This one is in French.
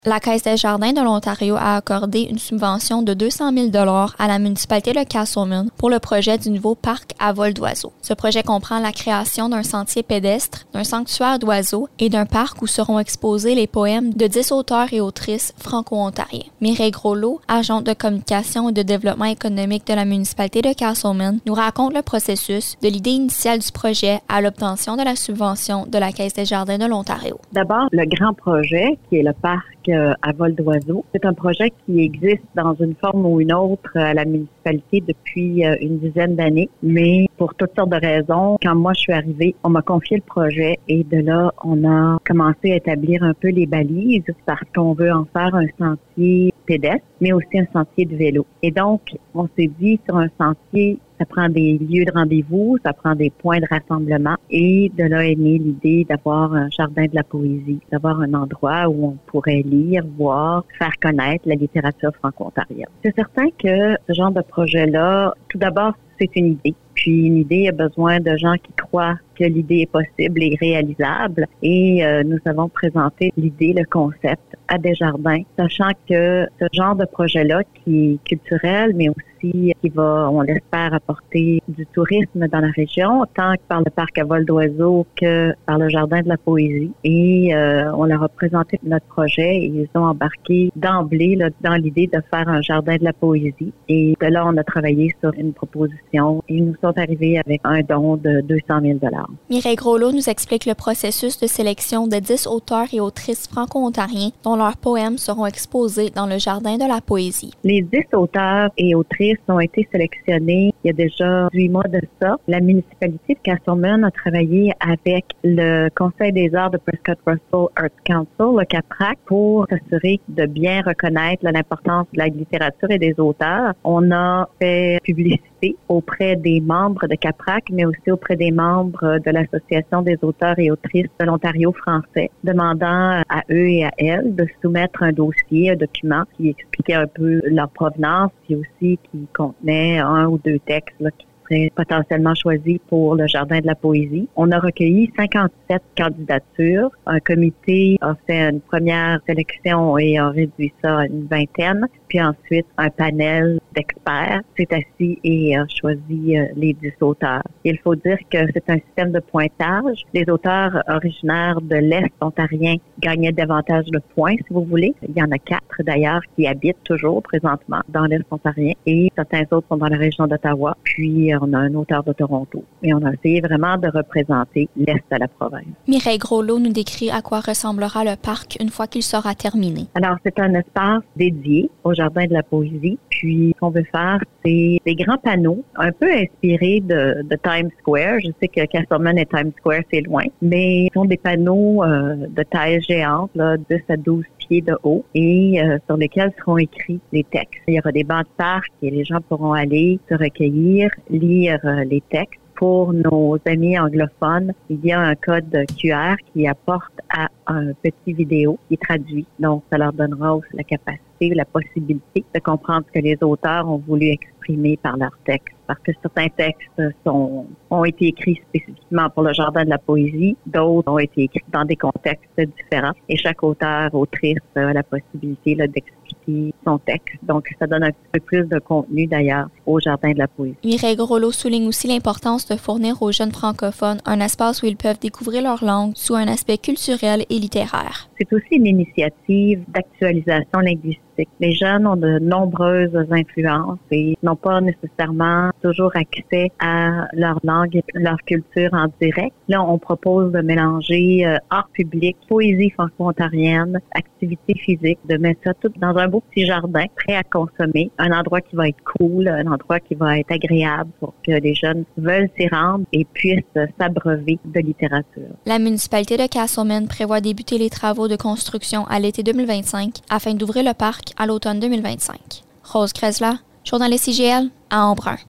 La Caisse des jardins de l'Ontario a accordé une subvention de 200 000 $ à la municipalité de Castlemaine pour le projet du nouveau parc à vol d'oiseaux. Ce projet comprend la création d'un sentier pédestre, d'un sanctuaire d'oiseaux et d'un parc où seront exposés les poèmes de 10 auteurs et autrices franco-ontariens. Mireille Groslot, agente de communication et de développement économique de la municipalité de Castlemaine, nous raconte le processus de l'idée initiale du projet à l'obtention de la subvention de la Caisse des jardins de l'Ontario. D'abord, le grand projet qui est le parc à vol d'oiseaux. C'est un projet qui existe dans une forme ou une autre à la municipalité depuis une dizaine d'années, mais pour toutes sortes de raisons, quand moi je suis arrivée, on m'a confié le projet et de là, on a commencé à établir un peu les balises parce qu'on veut en faire un sentier pédestre, mais aussi un sentier de vélo. Et donc, on s'est dit sur un sentier, ça prend des lieux de rendez-vous, ça prend des points de rassemblement et de là est née l'idée d'avoir un jardin de la poésie, d'avoir un endroit où on pourrait lire, voir, faire connaître la littérature franco-ontarienne. C'est certain que ce genre de projet-là, tout d'abord, c'est une idée. Puis une idée a besoin de gens qui croient que l'idée est possible et réalisable. Et nous avons présenté l'idée, le concept à Desjardins, sachant que ce genre de projet-là qui est culturel, mais aussi qui va, on l'espère, apporter du tourisme dans la région, tant que par le parc à vol d'oiseaux que par le jardin de la poésie. Et on leur a présenté notre projet et ils ont embarqué d'emblée là, dans l'idée de faire un jardin de la poésie. Et de là, on a travaillé sur une proposition et nous sont arrivés avec un don de 200 000 $. Mireille Groslot nous explique le processus de sélection de 10 auteurs et autrices franco-ontariens dont leurs poèmes seront exposés dans le jardin de la poésie. Les 10 auteurs et autrices ont été sélectionnés il y a déjà 8 mois de ça. La municipalité de Castlemaine a travaillé avec le Conseil des arts de Prescott Russell Arts Council, le CAPRAC, pour s'assurer de bien reconnaître l'importance de la littérature et des auteurs. On a fait publicité auprès des membres de CAPRAC, mais aussi auprès des membres de l'Association des auteurs et autrices de l'Ontario français, demandant à eux et à elles de soumettre un dossier, un document qui expliquait un peu leur provenance, puis aussi qui contenait 1 ou 2 textes là, qui seraient potentiellement choisis pour le Jardin de la poésie. On a recueilli 57 candidatures. Un comité a fait une première sélection et a réduit ça à une vingtaine. Puis ensuite, un panel d'experts s'est assis et a choisi les 10 auteurs. Il faut dire que c'est un système de pointage. Les auteurs originaires de l'Est ontarien gagnaient davantage de points, si vous voulez. Il y en a 4 d'ailleurs qui habitent toujours présentement dans l'Est ontarien et certains autres sont dans la région d'Ottawa. Puis on a un auteur de Toronto. Et on a essayé vraiment de représenter l'Est de la province. Mireille Groslot nous décrit à quoi ressemblera le parc une fois qu'il sera terminé. Alors, c'est un espace dédié au Jardin de la poésie. Puis, ce qu'on veut faire, c'est des grands panneaux, un peu inspirés de Times Square. Je sais que Castlemaine et Times Square, c'est loin, mais ce sont des panneaux de taille géante, là, 10 à 12 pieds de haut, et sur lesquels seront écrits les textes. Il y aura des bancs de parc et les gens pourront aller se recueillir, lire les textes. Pour nos amis anglophones, il y a un code QR qui apporte à un petit vidéo qui est traduit. Donc, ça leur donnera aussi la capacité, la possibilité de comprendre ce que les auteurs ont voulu exprimer par leurs textes. Parce que certains textes ont été écrits spécifiquement pour le Jardin de la poésie, d'autres ont été écrits dans des contextes différents. Et chaque auteur, autrice a la possibilité là, d'expliquer son texte. Donc, ça donne un petit peu plus de contenu d'ailleurs au Jardin de la poésie. Mireille Groslot souligne aussi l'importance de fournir aux jeunes francophones un espace où ils peuvent découvrir leur langue sous un aspect culturel et littéraire. C'est aussi une initiative d'actualisation linguistique. Les jeunes ont de nombreuses influences et n'ont pas nécessairement toujours accès à leur langue et leur culture en direct. Là, on propose de mélanger art public, poésie franco-ontarienne, activité physique, de mettre ça tout dans un beau petit jardin prêt à consommer, un endroit qui va être cool, un endroit qui va être agréable pour que les jeunes veulent s'y rendre et puissent s'abreuver de littérature. La municipalité de Castlemaine prévoit débuter les travaux de construction à l'été 2025 afin d'ouvrir le parc à l'automne 2025. Rose Kressler, journaliste IGL à Embrun.